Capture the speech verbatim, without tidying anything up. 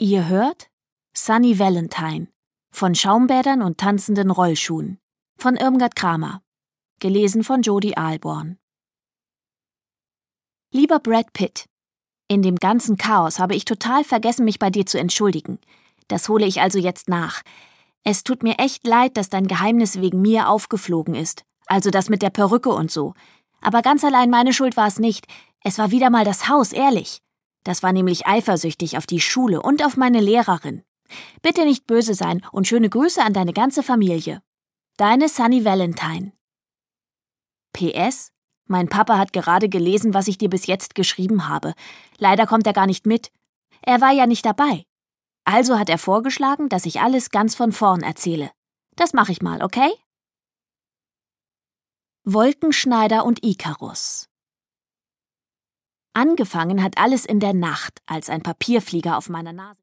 Ihr hört Sunny Valentine von Schaumbädern und tanzenden Rollschuhen von Irmgard Kramer, gelesen von Jodi Aalborn. Lieber Brad Pitt, in dem ganzen Chaos habe ich total vergessen, mich bei dir zu entschuldigen. Das hole ich also jetzt nach. Es tut mir echt leid, dass dein Geheimnis wegen mir aufgeflogen ist. Also das mit der Perücke und so. Aber ganz allein meine Schuld war es nicht. Es war wieder mal das Haus, ehrlich. Das war nämlich eifersüchtig auf die Schule und auf meine Lehrerin. Bitte nicht böse sein und schöne Grüße an deine ganze Familie. Deine Sunny Valentine. P S. Mein Papa hat gerade gelesen, was ich dir bis jetzt geschrieben habe. Leider kommt er gar nicht mit. Er war ja nicht dabei. Also hat er vorgeschlagen, dass ich alles ganz von vorn erzähle. Das mache ich mal, okay? Wolkenschneider und Ikarus. Angefangen hat alles in der Nacht, als ein Papierflieger auf meiner Nase